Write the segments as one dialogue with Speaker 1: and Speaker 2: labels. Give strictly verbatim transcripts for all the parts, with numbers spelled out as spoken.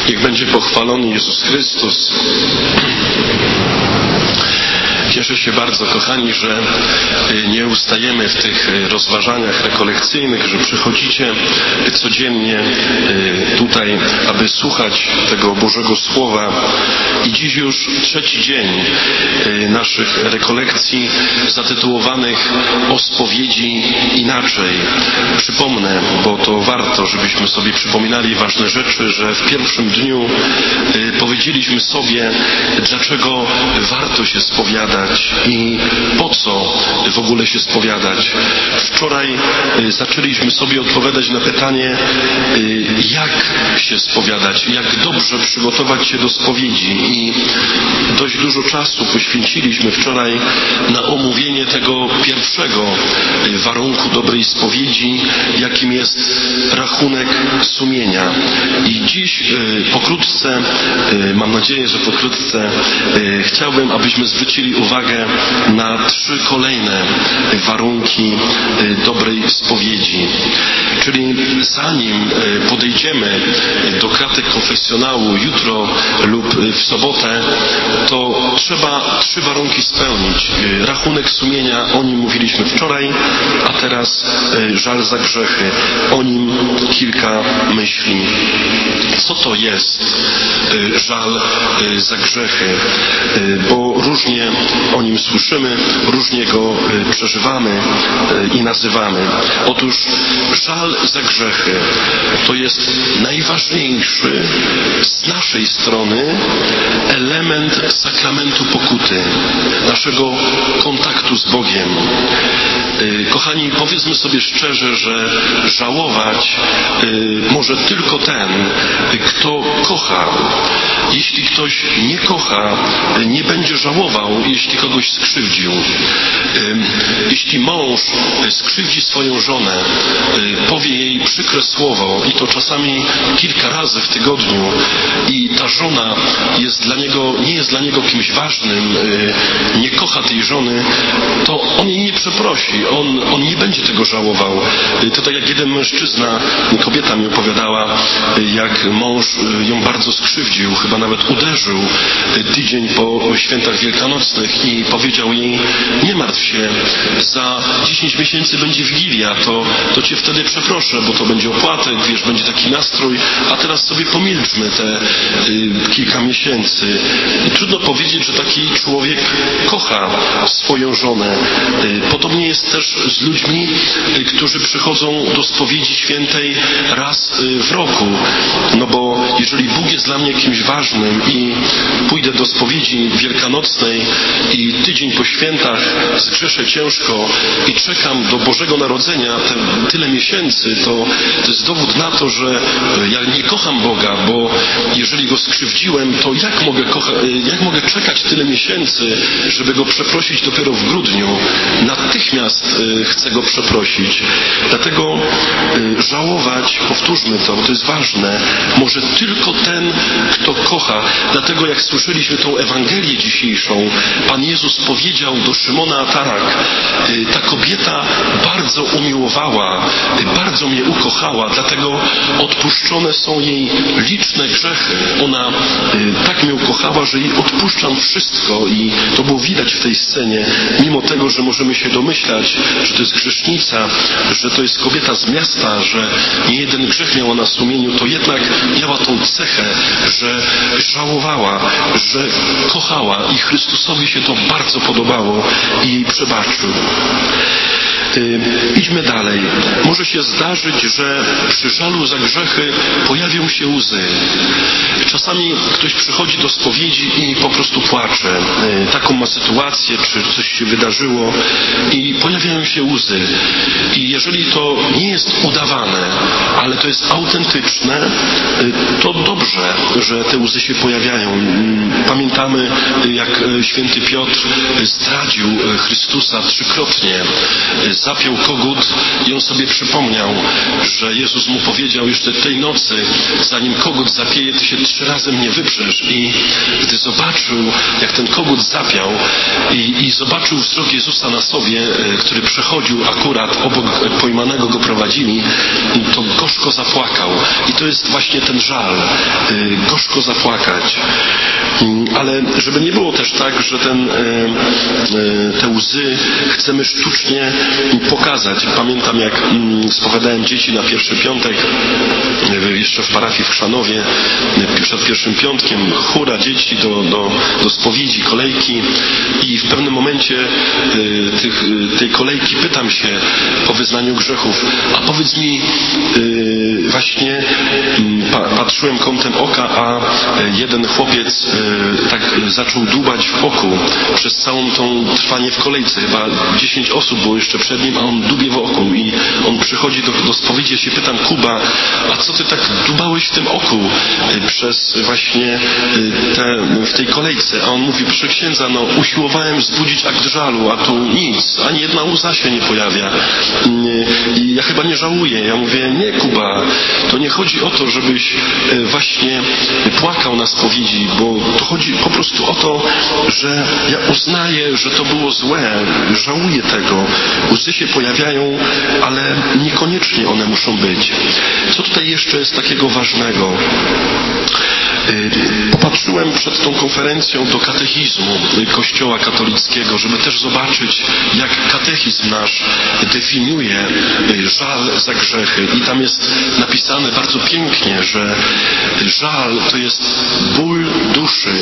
Speaker 1: Niech będzie pochwalony Jezus Chrystus. Cieszę się bardzo, kochani, że nie ustajemy w tych rozważaniach rekolekcyjnych, że przychodzicie codziennie tutaj, aby słuchać tego Bożego Słowa. I dziś już trzeci dzień naszych rekolekcji zatytułowanych o spowiedzi inaczej. Przypomnę, bo to warto, żebyśmy sobie przypominali ważne rzeczy, że w pierwszym dniu powiedzieliśmy sobie, dlaczego warto się spowiadać i po co w ogóle się spowiadać. Wczoraj zaczęliśmy sobie odpowiadać na pytanie, jak się spowiadać, jak dobrze przygotować się do spowiedzi, i dość dużo czasu poświęciliśmy wczoraj na omówienie tego pierwszego warunku dobrej spowiedzi, jakim jest rachunek sumienia. I dziś pokrótce, mam nadzieję, że pokrótce chciałbym, abyśmy zwrócili uwagę na trzy kolejne warunki dobrej spowiedzi. Czyli zanim podejdziemy do kratek konfesjonału jutro lub w sobotę, to trzeba trzy warunki spełnić. Rachunek sumienia, o nim mówiliśmy wczoraj, a teraz żal za grzechy. O nim kilka myśli. Co to jest żal za grzechy? Bo różnie o nim słyszymy, różnie go przeżywamy i nazywamy. Otóż żal za grzechy to jest najważniejszy z naszej strony element sakramentu pokuty, naszego kontaktu z Bogiem. Kochani, powiedzmy sobie szczerze, że żałować może tylko ten, kto kocha. Jeśli ktoś nie kocha, nie będzie żałował, jeśli kogoś skrzywdził. Jeśli mąż skrzywdzi swoją żonę, powie jej przykre słowo, i to czasami kilka razy w tygodniu, i ta żona jest dla niego, nie jest dla niego kimś ważnym, nie kocha tej żony, to on jej nie przeprosi, on, on nie będzie tego żałował. To tak jak jeden mężczyzna, kobieta mi opowiadała, jak mąż ją bardzo skrzywdził, chyba nawet uderzył tydzień po świętach wielkanocnych, i powiedział jej: nie martw się, za dziesięć miesięcy będzie Wigilia, to, to cię wtedy przeproszę, bo to będzie opłatek, wiesz, będzie taki nastrój, a teraz sobie pomilczmy te y, kilka miesięcy. I trudno powiedzieć, że taki człowiek kocha swoją żonę. Y, podobnie jest też z ludźmi, y, którzy przychodzą do spowiedzi świętej raz y, w roku. No bo jeżeli Bóg jest dla mnie kimś ważnym i pójdę do spowiedzi wielkanocnej i tydzień po świętach zgrzeszę ciężko i czekam do Bożego Narodzenia te, tyle miesięcy, to, to jest dowód na to, że ja nie kocham Boga, bo jeżeli Go skrzywdziłem, to jak mogę, kocha, jak mogę czekać tyle miesięcy, żeby Go przeprosić dopiero w grudniu? Natychmiast chcę Go przeprosić. Dlatego żałować, powtórzmy to, bo to jest ważne, może tylko ten, kto kocha. Dlatego jak słyszeliśmy tą Ewangelię dzisiejszą, Pan Jezus powiedział do Szymona Tarak: ta kobieta bardzo umiłowała, bardzo mnie ukochała, dlatego odpuszczone są jej liczne grzechy. Ona tak mnie ukochała, że jej odpuszczam wszystko, i to było widać w tej scenie, mimo tego, że możemy się domyślać, że to jest grzesznica, że to jest kobieta z miasta, że nie jeden grzech miała na sumieniu, to jednak miała tą cechę, że żałowała, że kochała, i Chrystusowi się to bardzo podobało i jej przebaczył. Yy, idźmy dalej. Może się zdarzyć, że przy żalu za grzechy pojawią się łzy. Czasami ktoś przychodzi do spowiedzi i po prostu płacze. Yy, taką ma sytuację, czy coś się wydarzyło, i pojawiają się łzy. I jeżeli to nie jest udawane, ale to jest autentyczne, yy, to dobrze, że te łzy się pojawiają. Pamiętamy, jak święty Piotr zdradził Chrystusa trzykrotnie. Zapiął kogut i on sobie przypomniał, że Jezus mu powiedział jeszcze tej nocy, zanim kogut zapieje, ty się trzy razy mnie wyprzesz. I gdy zobaczył, jak ten kogut zapiał i, i zobaczył wzrok Jezusa na sobie, który przechodził akurat obok pojmanego go prowadzili, to gorzko zapłakał. I to jest właśnie ten żal. Gorzko zapłakać. Ale żeby nie było też tak, że ten, te łzy chcemy sztucznie pokazać. Pamiętam, jak spowiadałem dzieci na pierwszy piątek, jeszcze w parafii w Chrzanowie, przed pierwszym piątkiem, chóra dzieci do, do, do spowiedzi, kolejki, i w pewnym momencie tych, tej kolejki pytam się po wyznaniu grzechów, a powiedz mi, właśnie patrzyłem kątem oka, a jeden chłopiec tak zaczął dłubać w oku przez całą tą trwanie w kolejce. Chyba dziesięć osób było jeszcze przed nim, a on dłubie w oku i on przychodzi do, do spowiedzi. Ja się pytam, Kuba, a co ty tak dłubałeś w tym oku przez właśnie te, w tej kolejce? A on mówi, proszę księdza, no usiłowałem wzbudzić akt żalu, a tu nic, ani jedna łza się nie pojawia. I ja chyba nie żałuję. Ja mówię, nie, Kuba, to nie chodzi o to, żebyś właśnie płakał na spowiedzi, bo to chodzi po prostu o to, że ja uznaję, że to było złe, żałuję tego. Łzy się pojawiają, ale niekoniecznie one muszą być. Co tutaj jeszcze jest takiego ważnego? Popatrzyłem przed tą konferencją do katechizmu Kościoła katolickiego, żeby też zobaczyć, jak katechizm nasz definiuje żal za grzechy. I tam jest napisane bardzo pięknie, że żal to jest ból duszy.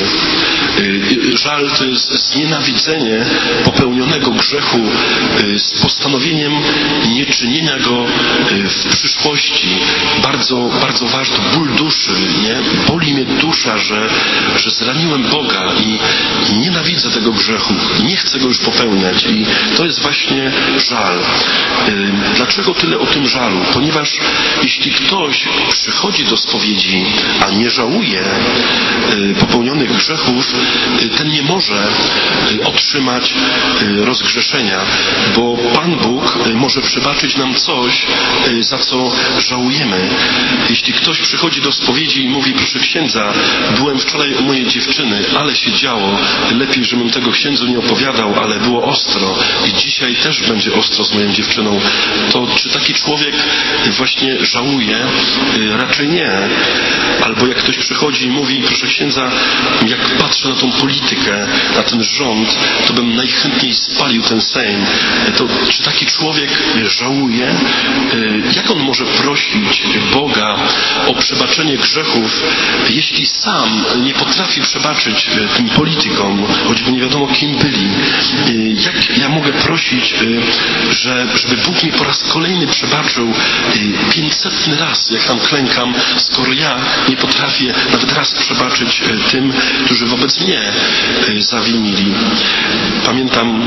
Speaker 1: Żal to jest znienawidzenie popełnionego grzechu z postanowieniem nieczynienia go w przyszłości. Bardzo, bardzo ważny ból duszy, nie? Boli mnie dusza, że, że zraniłem Boga i nienawidzę tego grzechu. Nie chcę go już popełniać. I to jest właśnie żal. Dlaczego tyle o tym żalu? Ponieważ jeśli ktoś przychodzi do spowiedzi, a nie żałuje popełnionych grzechów, ten nie może otrzymać rozgrzeszenia, bo Pan Bóg może przebaczyć nam coś, za co żałujemy. Jeśli ktoś przychodzi do spowiedzi i mówi, proszę księdza, byłem wczoraj u mojej dziewczyny, ale się działo, lepiej, żebym tego księdzu nie opowiadał, ale było ostro i dzisiaj też będzie ostro z moją dziewczyną, to czy taki człowiek właśnie żałuje? Raczej nie. Albo jak ktoś przychodzi i mówi, proszę księdza, jak patrzę na tą politykę, na ten rząd, to bym najchętniej spalił ten Sejm. To czy taki człowiek żałuje? Jak on może prosić Boga o przebaczenie grzechów, jeśli sam nie potrafi przebaczyć tym politykom, choćby nie wiadomo kim byli? Jak ja mogę prosić, że, żeby Bóg mi po raz kolejny przebaczył pięćsetny raz, jak tam klękam, skoro ja nie potrafię nawet raz przebaczyć tym, którzy wobec mnie zawinili? Pamiętam,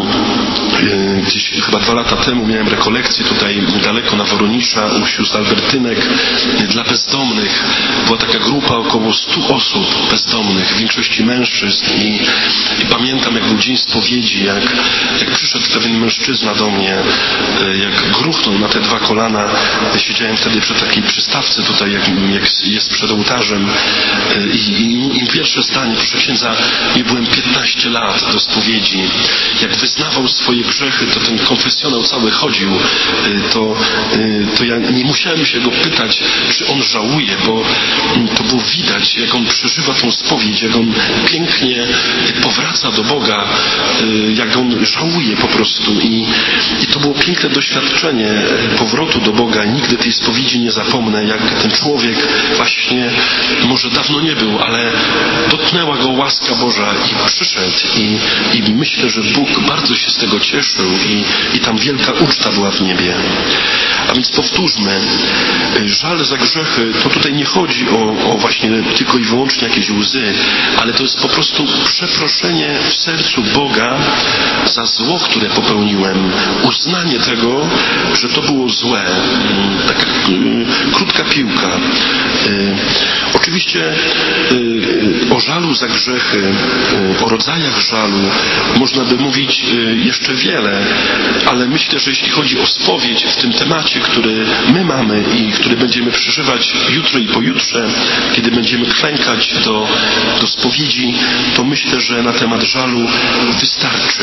Speaker 1: gdzieś chyba dwa lata temu miałem rekolekcję tutaj daleko na Woronisza u sióstr Albertynek dla bezdomnych. Była taka grupa około stu osób bezdomnych, w większości mężczyzn i, i pamiętam, jak był dzień spowiedzi, jak, jak przyszedł pewien mężczyzna do mnie, jak gruchnął na te dwa kolana. Siedziałem wtedy przy takiej przystawce tutaj, jak, jak jest przed ołtarzem i, i, i pierwsze zdanie, proszę księdza, nie byłem piętnaście lat do spowiedzi. Jak wyznawał swoje grzechy, to ten konfesjonał cały chodził, to, to ja nie musiałem się go pytać, czy on żałuje, bo to było widać, jak on przeżywa tą spowiedź, jak on pięknie powraca do Boga, jak on żałuje po prostu. I, i to było piękne doświadczenie powrotu do Boga. Nigdy tej spowiedzi nie zapomnę, jak ten człowiek właśnie, może dawno nie był, ale dotknęła go łaska Boża i przyszedł. I, i myślę, że Bóg bardzo się z tego cieszył i, i tam wielka uczta była w niebie. A więc powtórzmy, żal za grzechy, to tutaj nie chodzi o, o właśnie tylko i wyłącznie jakieś łzy, ale to jest po prostu przeproszenie w sercu Boga za zło, które popełniłem. Uznanie tego, że to było złe. Taka krótka piłka. Oczywiście y, o żalu za grzechy, y, o rodzajach żalu można by mówić y, jeszcze wiele, ale myślę, że jeśli chodzi o spowiedź w tym temacie, który my mamy i który będziemy przeżywać jutro i pojutrze, kiedy będziemy klękać do, do spowiedzi, to myślę, że na temat żalu wystarczy.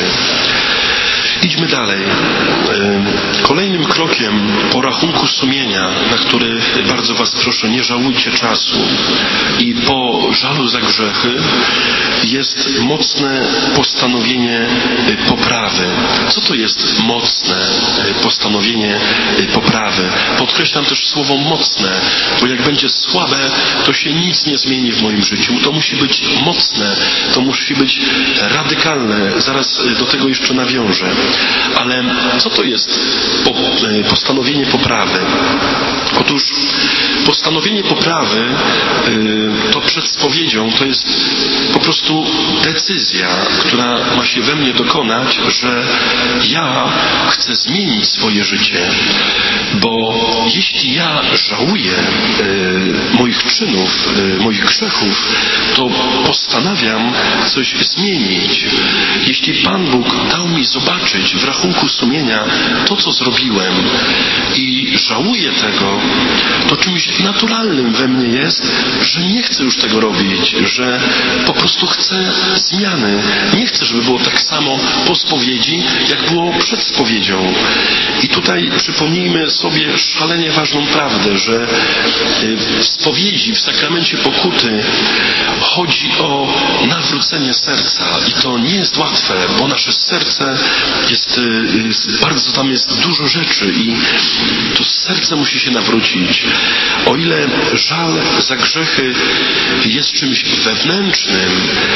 Speaker 1: Idźmy dalej. Kolejnym krokiem po rachunku sumienia, na który bardzo Was proszę, nie żałujcie czasu, i po żalu za grzechy jest mocne postanowienie poprawy. Co to jest mocne postanowienie poprawy? Podkreślam też słowo mocne, bo jak będzie słabe, to się nic nie zmieni w moim życiu. To musi być mocne, to musi być radykalne. Zaraz do tego jeszcze nawiążę. Ale co to jest postanowienie poprawy? Otóż postanowienie poprawy to przed spowiedzią to jest po prostu decyzja, która ma się we mnie dokonać, że ja chcę zmienić swoje życie. Bo jeśli ja żałuję moich czynów, moich grzechów, to postanawiam coś zmienić. Jeśli Pan Bóg dał mi zobaczyć w rachunku sumienia to, co zrobiłem i żałuję tego, to czymś naturalnym we mnie jest, że nie chcę już tego robić, że po prostu chcę zmiany. Nie chcę, żeby było tak samo po spowiedzi, jak było przed spowiedzią. I tutaj przypomnijmy sobie szalenie ważną prawdę, że w spowiedzi, w sakramencie pokuty chodzi o nawrócenie serca i to nie jest łatwe, bo nasze serce jest, jest bardzo, tam jest dużo rzeczy i to serce musi się nawrócić. O ile żal za grzechy jest czymś wewnętrznym,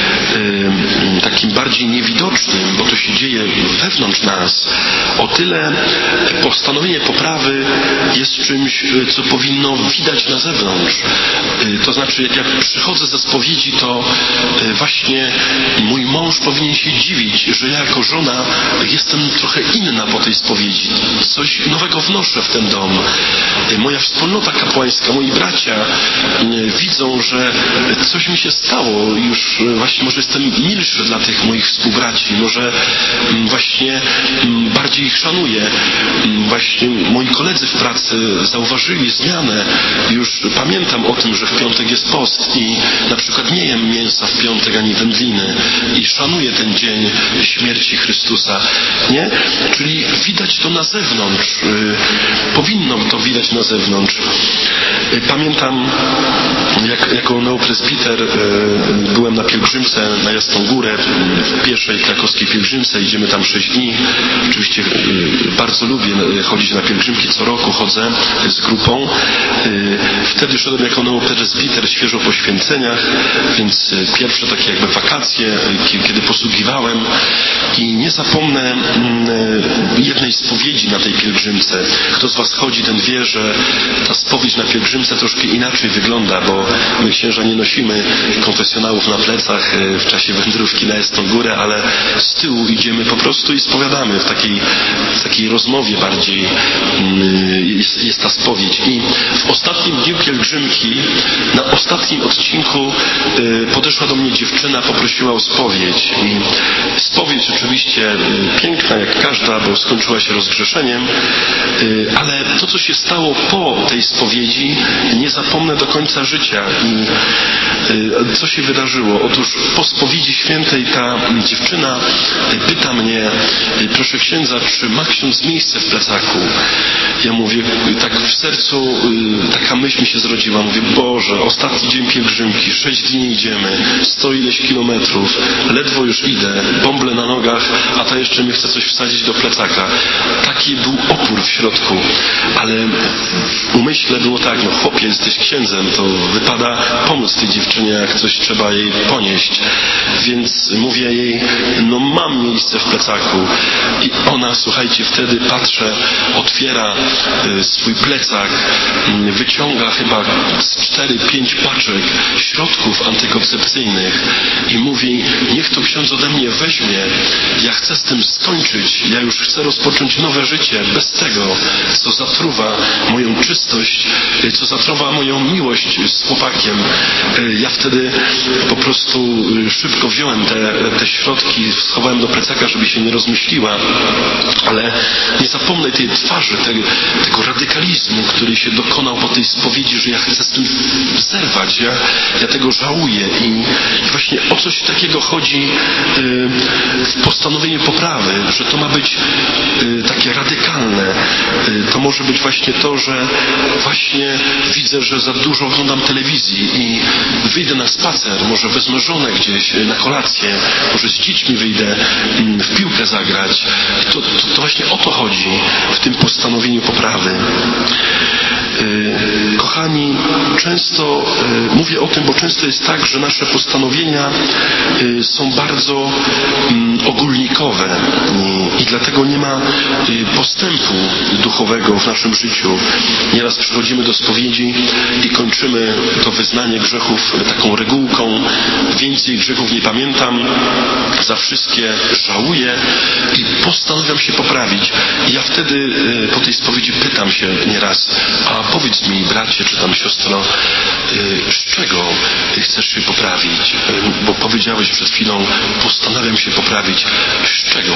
Speaker 1: yy, takim bardziej niewidocznym, bo to się dzieje wewnątrz nas, o tyle postanowienie poprawy jest czymś, co powinno widać na zewnątrz. Yy, to znaczy, jak ja przychodzę ze spowiedzi, to yy, właśnie mój mąż powinien się dziwić, że ja jako żona jestem trochę inna po tej spowiedzi. Coś nowego wnoszę w ten dom. Yy, moja wspólnota kapłańska, moi bracia yy, widzą, że coś mi się stało. Już yy, właśnie może jestem milszy dla tych moich współbraci. Może yy, właśnie yy, bardziej ich szanuję. Yy, właśnie moi koledzy w pracy zauważyli zmianę. Już pamiętam o tym, że w piątek jest post i na przykład nie jem mięsa w piątek ani wędliny i szanuję ten dzień śmierci Chrystusa. Nie? Czyli widać to na zewnątrz. Yy, powinno to widać na zewnątrz. Yy, pamiętam, jak jako neopresbiter yy, byłem na pielgrzymce na Jasną Górę, w pierwszej krakowskiej pielgrzymce. Idziemy tam sześć dni. Oczywiście yy, bardzo lubię chodzić na pielgrzymki, co roku chodzę z grupą. Yy, wtedy szedłem jako neopresbiter świeżo po święceniach, więc yy, pierwsze takie jakby wakacje, yy, kiedy posługiwałem i nie zapomnę yy, jednej spowiedzi na tej pielgrzymce. Kto z Was chodzi, ten wie, że ta spowiedź na pielgrzymce troszkę inaczej wygląda, bo my księża nie nosimy konfesjonałów na plecach yy, w czasie wędrówki na Jasną Górę, ale z tyłu idziemy po prostu i spowiadamy w takiej, w takiej rozmowie bardziej yy, jest, jest ta spowiedź. I w ostatnim dniu pielgrzymki, na ostatnim odcinku yy, podeszła do mnie dziewczyna, poprosiła o spowiedź. I spowiedź oczywiście yy, piękna jak każda, bo skończyła się rozgrzeszeniem, yy, ale to, co się stało po tej spowiedzi, nie zapomnę do końca życia. I yy, co się wydarzyło? Otóż po spowiedzi świętej ta dziewczyna yy, pyta mnie, yy, proszę księdza, czy ma ksiądz miejsce w plecaku? Ja mówię, tak w sercu yy, taka myśl mi się zrodziła. Mówię, Boże, ostatni dzień pielgrzymki, sześć dni idziemy, sto ileś kilometrów, ledwo już idę, bąble na nogach, a ta jeszcze mi chce coś wsadzić do plecaka. Taki był opór w środku, ale w umyśle było tak, no chłopie, jesteś księdzem, to wypada pomóc tej dziewczynie, jak coś trzeba jej ponieść. Więc mówię jej, no mam miejsce w plecaku. I ona, słuchajcie, wtedy patrzę, otwiera y, swój plecak, y, wyciąga chyba z cztery, pięć paczek środków antykoncepcyjnych i mówi, niech to ksiądz ode mnie weźmie, ja chcę z tym skończyć, ja już chcę rozpocząć nowe życie bez tego, co zatruwa moją czystość, y, co zatruwa moją miłość z chłopakiem. Y, ja wtedy po prostu y, szybko wziąłem te, te środki, schowałem do plecaka, żeby się nie rozmyśliła, ale nie zapomnę tej twarzy, tego, tego radykalizmu, który się dokonał po tej spowiedzi, że ja chcę z tym zerwać, ja, ja tego żałuję i, i właśnie o coś takiego chodzi y, w postanowieniu poprawy, że to ma być y, takie radykalne. Y, to może być właśnie to, że właśnie widzę, że za dużo oglądam telewizji i wyjdę na spacer, może wezmę żonę gdzieś na kolację, może z dziećmi wyjdę y, w piłkę zagrać. To, to, to właśnie o to chodzi w tym postanowieniu poprawy. Yy, kochani, często yy, mówię o tym, bo często jest tak, że nasze postanowienia yy, są bardzo yy, ogólnikowe yy, i dlatego nie ma yy, postępu duchowego w naszym życiu. Nieraz przychodzimy do spowiedzi i kończymy to wyznanie grzechów taką regułką: więcej grzechów nie pamiętam, za wszystkie żałuję i postanawiam się poprawić. I ja wtedy yy, po tej spowiedzi pytam się nieraz, a powiedz mi, bracie, czy tam siostro, yy, z czego chcesz się poprawić? Yy, bo powiedziałeś przed chwilą, postanawiam się poprawić. Z czego?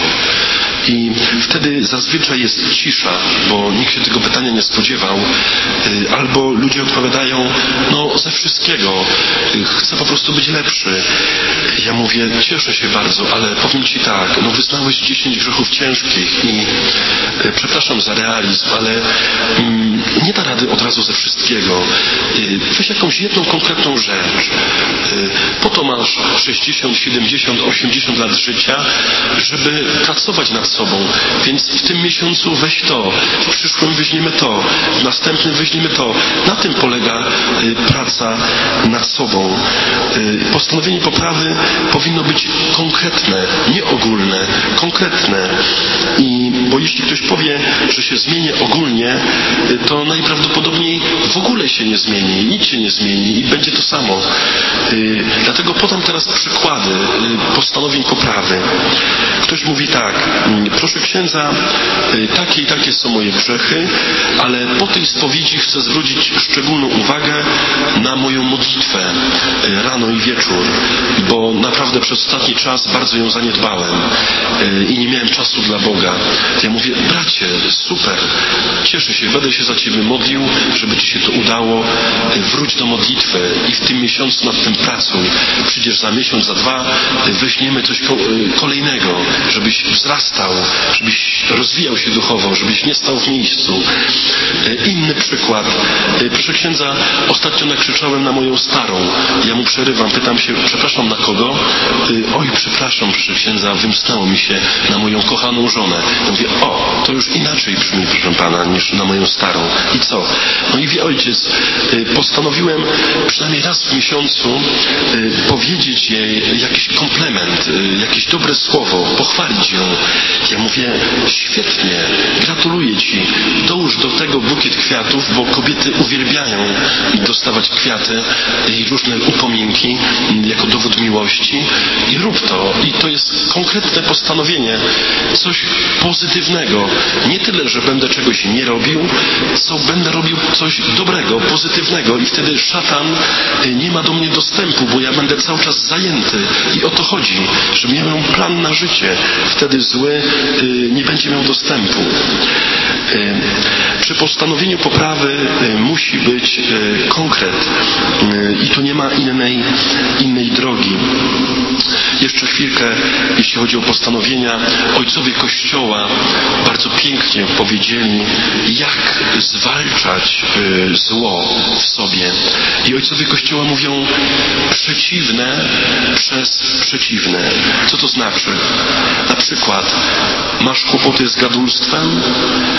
Speaker 1: I wtedy zazwyczaj jest cisza, bo nikt się tego pytania nie spodziewał. Yy, albo ludzie odpowiadają, no ze wszystkiego. Yy, chcę po prostu być lepszy. Ja mówię, cieszę się bardzo, ale powiem Ci tak, no wyznałeś dziesięć grzechów ciężkich i yy, przepraszam za realizm, ale yy, nie da rady od razu ze wszystkiego. Weź jakąś jedną konkretną rzecz. Po to masz sześćdziesiąt, siedemdziesiąt, osiemdziesiąt lat życia, żeby pracować nad sobą. Więc w tym miesiącu weź to, w przyszłym weźmiemy to, w następnym weźmiemy to. Na tym polega praca nad sobą. Postanowienie poprawy powinno być konkretne, nie ogólne, konkretne. I bo jeśli ktoś powie, że się zmienię ogólnie, to najprawdopodobniej w ogóle się nie zmieni, nic się nie zmieni i będzie to samo. Yy, dlatego podam teraz przykłady yy, postanowień poprawy. Ktoś mówi tak, yy, proszę księdza, yy, takie i takie są moje grzechy, ale po tej spowiedzi chcę zwrócić szczególną uwagę na moją modlitwę yy, rano i wieczór, bo naprawdę przez ostatni czas bardzo ją zaniedbałem yy, i nie miałem czasu dla Boga. Ja mówię, bracie, super, cieszę się, będę się za Ciebie modlił, żeby Ci się to udało. Wróć do modlitwy i w tym miesiącu nad tym pracuj. Przyjdziesz za miesiąc, za dwa, weźmiemy coś kolejnego, żebyś wzrastał, żebyś rozwijał się duchowo, żebyś nie stał w miejscu. Inny przykład. Proszę księdza, ostatnio nakrzyczałem na moją starą. Ja mu przerywam, pytam się, przepraszam, na kogo? Oj, przepraszam, proszę księdza, wymknęło mi się na moją kochaną żonę. Ja mówię, o, to już inaczej brzmi, proszę pana, niż na moją starą. I co? No i wie ojciec, postanowiłem przynajmniej raz w miesiącu powiedzieć jej jakiś komplement, jakieś dobre słowo, pochwalić ją. Ja mówię, świetnie, gratuluję Ci, dołóż do tego bukiet kwiatów, bo kobiety uwielbiają dostawać kwiaty i różne upominki jako dowód miłości i rób to. I to jest konkretne postanowienie, coś pozytywnego. Nie tyle, że będę czegoś nie robił, co będę robił coś dobrego, pozytywnego i wtedy szatan nie ma do mnie dostępu, bo ja będę cały czas zajęty i o to chodzi, że miałem plan na życie, wtedy zły nie będzie miał dostępu. Przy postanowieniu poprawy musi być konkret i to nie ma innej, innej drogi. Jeszcze chwilkę, jeśli chodzi o postanowienia, ojcowie Kościoła bardzo pięknie powiedzieli, jak zwalczać zło w sobie. I ojcowie Kościoła mówią przeciwne przez przeciwne. Co to znaczy? Na przykład masz kłopoty z gadulstwem?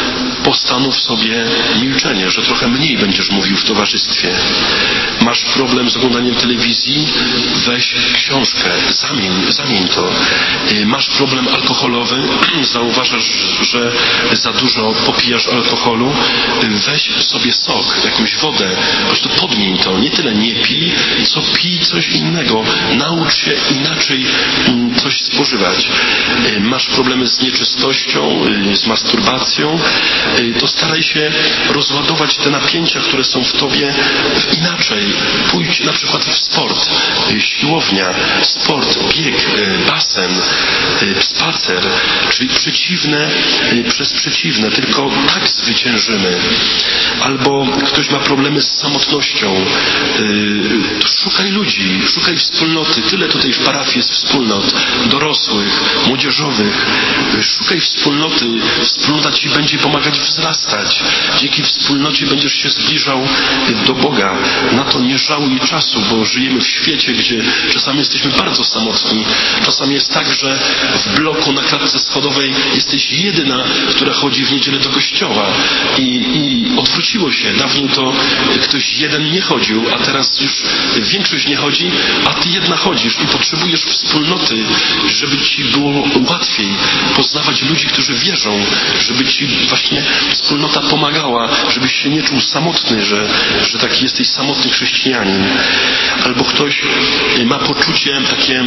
Speaker 1: postanów sobie milczenie, że trochę mniej będziesz mówił w towarzystwie. Masz problem z oglądaniem telewizji? Weź książkę, zamień, zamień to. Masz problem alkoholowy? Zauważasz, że za dużo popijasz alkoholu? Weź sobie sok, jakąś wodę, po prostu podmień to. Nie tyle nie pij, co pij coś innego. Naucz się inaczej coś spożywać. Masz problemy z nieczystością, z masturbacją, to staraj się rozładować te napięcia, które są w tobie inaczej. Pójdź na przykład w sport, siłownia, sport, bieg, basen, spacer, czyli przeciwne przez przeciwne, tylko tak zwyciężymy. Albo ktoś ma problemy z samotnością, to szukaj ludzi, szukaj wspólnoty. Tyle tutaj w parafii jest wspólnot, dorosłych, młodzieżowych. Szukaj wspólnoty, wspólnota ci będzie pomagać wzrastać. Dzięki wspólnocie będziesz się zbliżał do Boga. Na to nie żałuj czasu, bo żyjemy w świecie, gdzie czasami jesteśmy bardzo samotni. Czasami jest tak, że w bloku na klatce schodowej jesteś jedyna, która chodzi w niedzielę do kościoła. I, i odwróciło się. Dawniej to ktoś jeden nie chodził, a teraz już większość nie chodzi, a ty jedna chodzisz i potrzebujesz wspólnoty, żeby ci było łatwiej poznawać ludzi, którzy wierzą, żeby ci właśnie wspólnota pomagała, żebyś się nie czuł samotny, że, że taki jesteś samotny chrześcijanin. Albo ktoś ma poczucie takie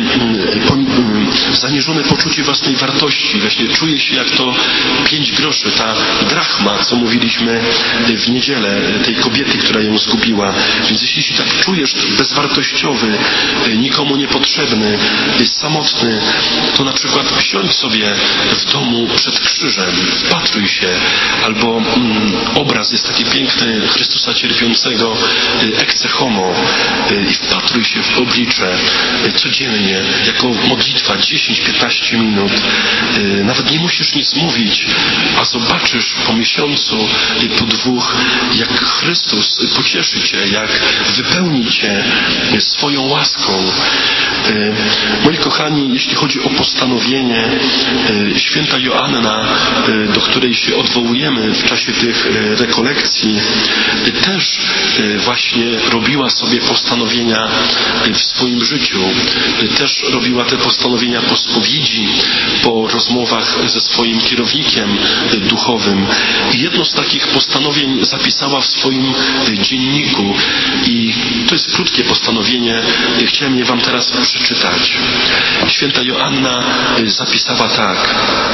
Speaker 1: zaniżone poczucie własnej wartości. Właśnie czuje się jak to pięć groszy, ta drachma, co mówiliśmy w niedzielę, tej kobiety, która ją zgubiła. Więc jeśli się tak czujesz bezwartościowy, nikomu niepotrzebny, samotny, to na przykład siądź sobie w domu przed krzyżem, wpatruj się, albo mm, obraz jest taki piękny Chrystusa cierpiącego, ecce homo, i wpatruj się w oblicze codziennie, jako modlitwa dziesięć piętnaście minut. Nawet nie musisz nic mówić, a zobaczysz po miesiącu, po dwóch, jak Chrystus pocieszy cię, jak wypełni cię swoją łaską. Moi kochani, jeśli chodzi o postanowienie, święta Joanna, do której się odwołujemy w czasie tych rekolekcji, też właśnie robiła sobie postanowienia w swoim życiu. Też robiła te postanowienia po spowiedzi, po rozmowach ze swoim kierownikiem duchowym. I jedno z takich postanowień zapisała w swoim dzienniku. I to jest krótkie postanowienie. Chciałem je wam teraz przeczytać. Święta Joanna zapisała tak.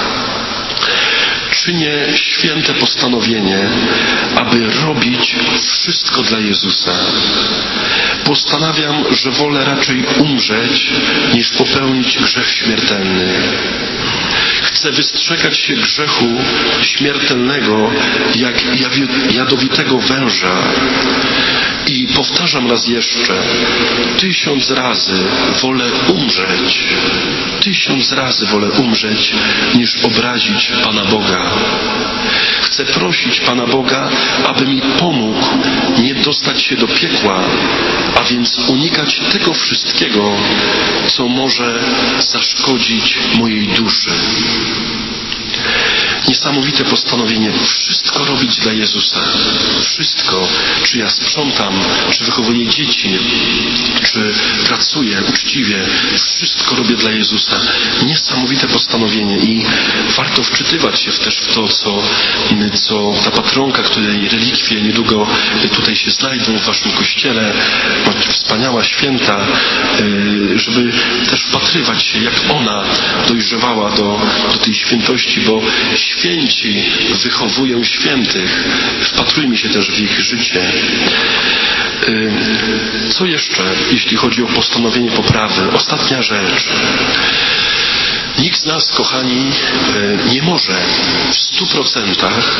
Speaker 1: Czynię święte postanowienie, aby robić wszystko dla Jezusa. Postanawiam, że wolę raczej umrzeć, niż popełnić grzech śmiertelny. Chcę wystrzegać się grzechu śmiertelnego, jak jadowitego węża. I powtarzam raz jeszcze, tysiąc razy wolę umrzeć, tysiąc razy wolę umrzeć, niż obrazić Pana Boga. Chcę prosić Pana Boga, aby mi pomógł nie dostać się do piekła, a więc unikać tego wszystkiego, co może zaszkodzić mojej duszy. Niesamowite postanowienie. Wszystko robić dla Jezusa. Wszystko. Czy ja sprzątam, czy wychowuję dzieci, czy pracuję uczciwie. Wszystko robię dla Jezusa. Niesamowite postanowienie i warto wczytywać się też w to, co, co ta patronka, której relikwie niedługo tutaj się znajdą w waszym kościele, wspaniała święta, żeby też wpatrywać się, jak ona dojrzewała do, do tej świętości, bo święci wychowują świętych. Wpatrujmy się też w ich życie. Co jeszcze, jeśli chodzi o postanowienie poprawy? Ostatnia rzecz. Nikt z nas, kochani, nie może w stu procentach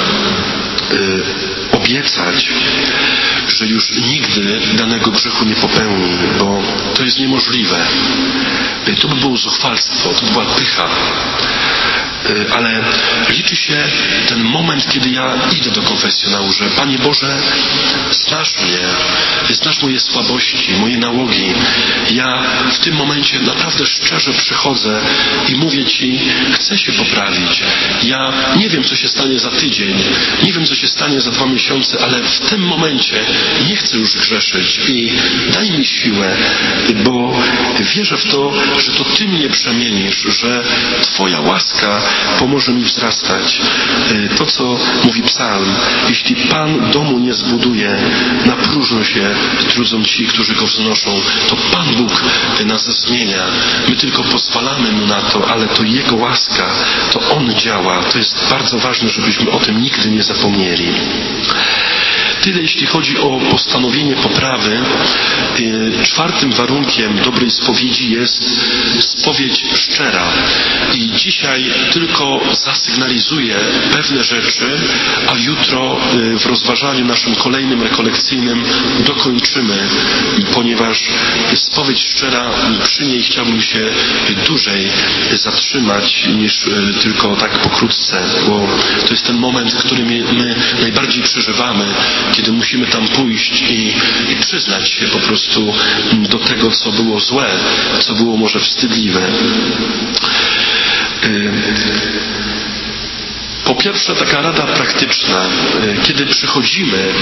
Speaker 1: obiecać, że już nigdy danego grzechu nie popełni, bo to jest niemożliwe. To by było zuchwalstwo, to by była pycha. Ale liczy się ten moment, kiedy ja idę do konfesjonału, że Panie Boże, znasz mnie, znasz moje słabości, moje nałogi. Ja w tym momencie naprawdę szczerze przychodzę i mówię Ci, chcę się poprawić. Ja nie wiem, co się stanie za tydzień, nie wiem, co się stanie za dwa miesiące, ale w tym momencie nie chcę już grzeszyć i daj mi siłę, bo wierzę w to, że to Ty mnie przemienisz, że Twoja łaska pomoże mi wzrastać. To, co mówi psalm, jeśli Pan domu nie zbuduje, na próżno się trudzą ci, którzy go wznoszą. To Pan Bóg nas zmienia. My tylko pozwalamy Mu na to, ale to Jego łaska, to On działa. To jest bardzo ważne, żebyśmy o tym nigdy nie zapomnieli. Tyle jeśli chodzi o postanowienie poprawy. Czwartym warunkiem dobrej spowiedzi jest spowiedź szczera. I dzisiaj tylko zasygnalizuję pewne rzeczy, a jutro w rozważaniu naszym kolejnym rekolekcyjnym dokończymy, ponieważ spowiedź szczera, przy niej chciałbym się dłużej zatrzymać niż tylko tak pokrótce, bo to jest ten moment, który my najbardziej przeżywamy, kiedy musimy tam pójść i, i przyznać się po prostu do tego, co było złe, co było może wstydliwe. Po pierwsze, taka rada praktyczna. Kiedy przychodzimy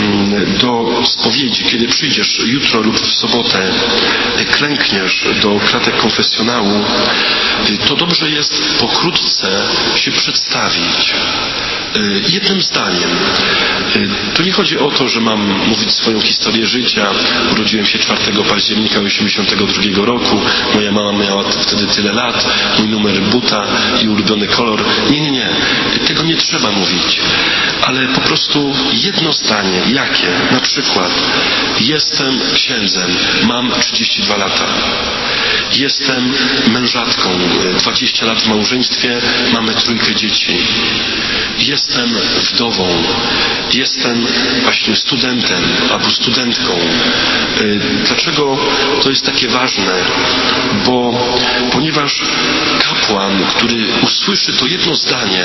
Speaker 1: do spowiedzi, kiedy przyjdziesz jutro lub w sobotę, klękniesz do kratek konfesjonału, to dobrze jest pokrótce się przedstawić. Jednym zdaniem. Tu nie chodzi o to, że mam mówić swoją historię życia. Urodziłem się czwartego października osiemdziesiątego drugiego roku. Moja mama miała wtedy tyle lat. Mój numer buta i ulubiony kolor. Nie, nie, nie. Tego nie trzeba mówić. Ale po prostu jedno zdanie. Jakie? Na przykład jestem księdzem. Mam trzydzieści dwa lata. Jestem mężatką. dwadzieścia lat w małżeństwie. Mamy trójkę dzieci. Jestem wdową, jestem właśnie studentem albo studentką. Dlaczego to jest takie ważne? Bo ponieważ kapłan, który usłyszy to jedno zdanie,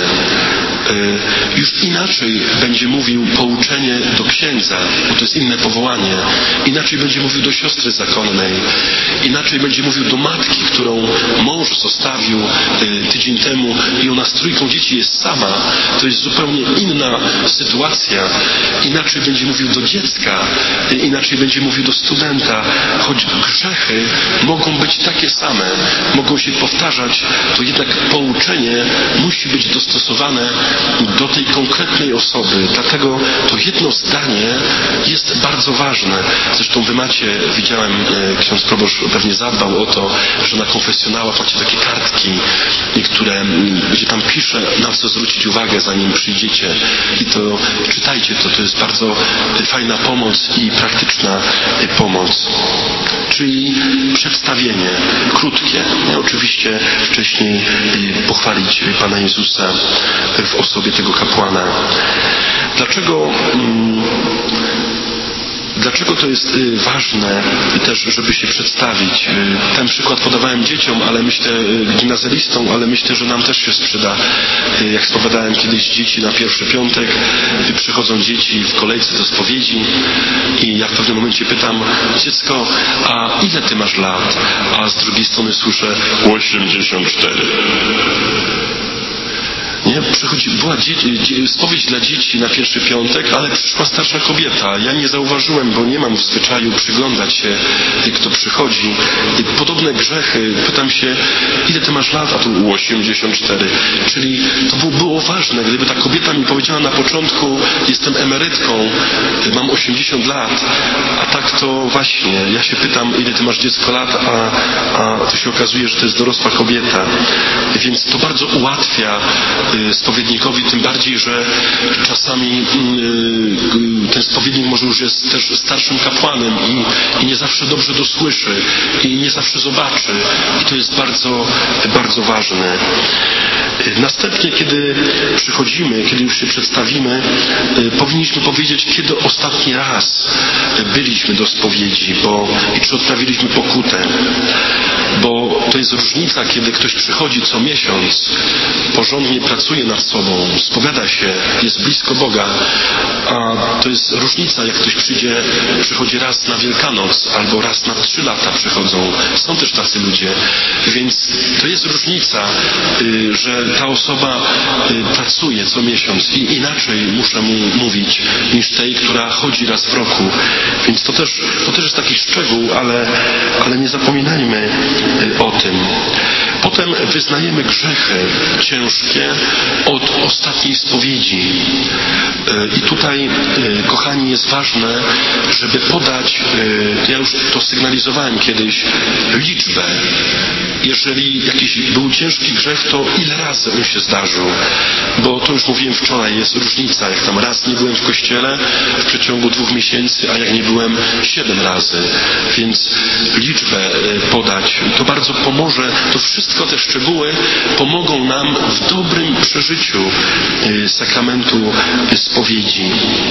Speaker 1: już inaczej będzie mówił pouczenie do księdza, bo to jest inne powołanie, inaczej będzie mówił do siostry zakonnej, inaczej będzie mówił do matki, którą mąż zostawił tydzień temu i ona z trójką dzieci jest sama. To jest zupełnie inna sytuacja. Inaczej będzie mówił do dziecka, inaczej będzie mówił do studenta. Choć grzechy mogą być takie same, mogą się powtarzać, to jednak pouczenie musi być dostosowane do tej konkretnej osoby. Dlatego to jedno zdanie jest bardzo ważne. Zresztą wy macie, widziałem, ksiądz proboszcz pewnie zadbał o to, że na konfesjonałach macie takie kartki, które, gdzie tam pisze, na co zwrócić uwagę, zanim przyjdziecie. I to czytajcie to, to jest bardzo fajna pomoc i praktyczna pomoc. Czyli przedstawienie krótkie. Ja oczywiście wcześniej pochwalić Pana Jezusa w osobie tego kapłana. Dlaczego hmm, Dlaczego to jest ważne też, żeby się przedstawić? Ten przykład podawałem dzieciom, ale myślę, gimnazjalistom, ale myślę, że nam też się sprzyda. Jak spowiadałem kiedyś dzieci na pierwszy piątek, przychodzą dzieci w kolejce do spowiedzi i ja w pewnym momencie pytam, dziecko, a ile ty masz lat? A z drugiej strony słyszę osiemdziesiąt cztery. Nie? Przychodzi, była dzie- spowiedź dla dzieci na pierwszy piątek, ale przyszła starsza kobieta. Ja nie zauważyłem, bo nie mam w zwyczaju przyglądać się, kto przychodzi. Podobne grzechy. Pytam się, ile ty masz lat? A tu osiemdziesiąt cztery. Czyli to było, było ważne. Gdyby ta kobieta mi powiedziała na początku, jestem emerytką, mam osiemdziesiąt lat, a tak to właśnie. Ja się pytam, ile ty masz dziecko lat, a, a to się okazuje, że to jest dorosła kobieta. Więc to bardzo ułatwia spowiednikowi, tym bardziej, że czasami ten spowiednik może już jest też starszym kapłanem i, i nie zawsze dobrze dosłyszy i nie zawsze zobaczy. I to jest bardzo, bardzo ważne. Następnie, kiedy przychodzimy, kiedy już się przedstawimy, powinniśmy powiedzieć, kiedy ostatni raz byliśmy do spowiedzi, bo i czy odprawiliśmy pokutę. bo to jest różnica, kiedy ktoś przychodzi co miesiąc, porządnie pracuje nad sobą, spowiada się, jest blisko Boga, a to jest różnica, jak ktoś przyjdzie, przychodzi raz na Wielkanoc, albo raz na trzy lata przychodzą. Są też tacy ludzie, więc to jest różnica, że ta osoba pracuje co miesiąc i inaczej muszę mu mówić niż tej, która chodzi raz w roku. Więc to też, to też jest taki szczegół, ale, ale nie zapominajmy o tym. Potem wyznajemy grzechy ciężkie od ostatniej spowiedzi. I tutaj, kochani, jest ważne, żeby podać, ja już to sygnalizowałem kiedyś, liczbę. Jeżeli jakiś był ciężki grzech, to ile razy on się zdarzył? Bo to już mówiłem wczoraj, jest różnica, jak tam raz nie byłem w kościele w przeciągu dwóch miesięcy, a jak nie byłem siedem razy. Więc liczbę podać, to bardzo pomoże, to wszystko te szczegóły pomogą nam w dobrym przeżyciu sakramentu spowiedzi.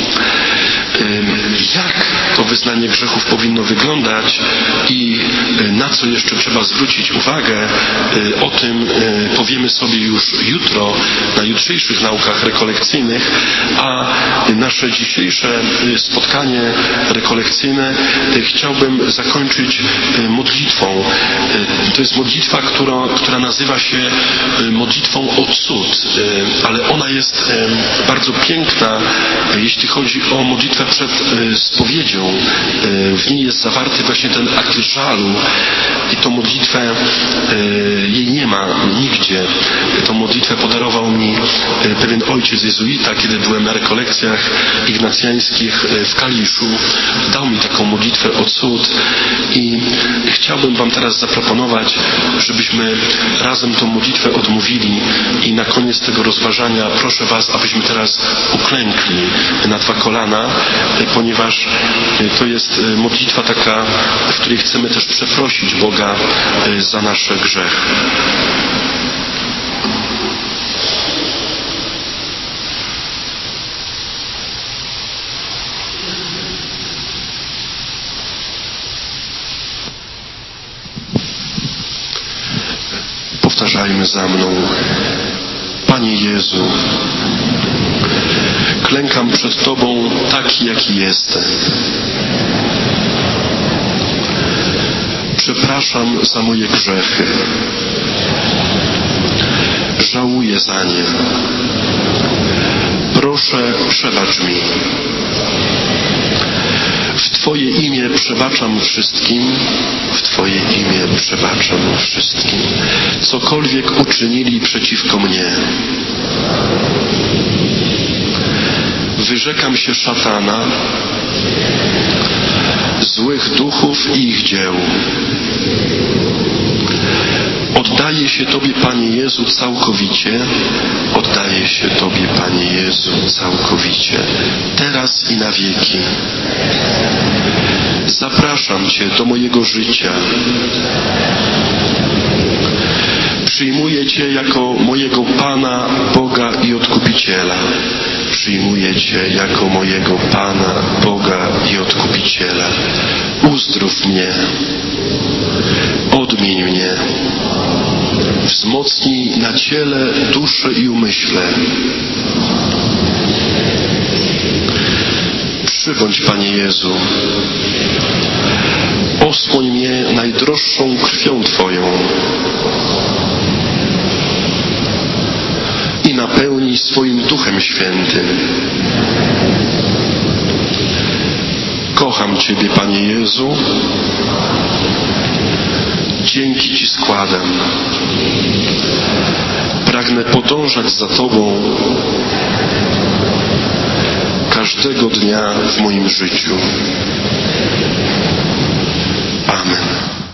Speaker 1: Jak to wyznanie grzechów powinno wyglądać i na co jeszcze trzeba zwrócić uwagę, o tym powiemy sobie już jutro na jutrzejszych naukach rekolekcyjnych, a nasze dzisiejsze spotkanie rekolekcyjne chciałbym zakończyć modlitwą. To jest modlitwa, która, która nazywa się modlitwą o cud, ale ona jest bardzo piękna, jeśli chodzi o modlitwę przed spowiedzią. W niej jest zawarty właśnie ten akt żalu i tą modlitwę jej nie ma nigdzie. Tą modlitwę podarował mi pewien ojciec jezuita, kiedy byłem na rekolekcjach ignacjańskich w Kaliszu. Dał mi taką modlitwę o cud i chciałbym wam teraz zaproponować, żebyśmy razem tą modlitwę odmówili i na koniec tego rozważania proszę was, abyśmy teraz uklękli na dwa kolana, ponieważ to jest modlitwa taka, w której chcemy też przeprosić Boga za nasze grzechy. Powtarzajmy za mną. Panie Jezu, klękam przed Tobą taki, jaki jestem. Przepraszam za moje grzechy. Żałuję za nie. Proszę, przebacz mi. W Twoje imię przebaczam wszystkim, w Twoje imię przebaczam wszystkim, cokolwiek uczynili przeciwko mnie. Wyrzekam się szatana, złych duchów i ich dzieł. Oddaję się Tobie, Panie Jezu, całkowicie. Oddaję się Tobie, Panie Jezu, całkowicie. Teraz i na wieki. Zapraszam Cię do mojego życia. Przyjmuję Cię jako mojego Pana, Boga i Odkupiciela. Przyjmuję Cię jako mojego Pana, Boga i Odkupiciela. Uzdrów mnie. Odmień mnie. Wzmocnij na ciele, duszy i umyśle. Przybądź, Panie Jezu. Osłoń mnie najdroższą krwią Twoją i napełnij swoim Duchem Świętym. Kocham Ciebie, Panie Jezu. Dzięki Ci składam. Pragnę podążać za Tobą każdego dnia w moim życiu. Amen.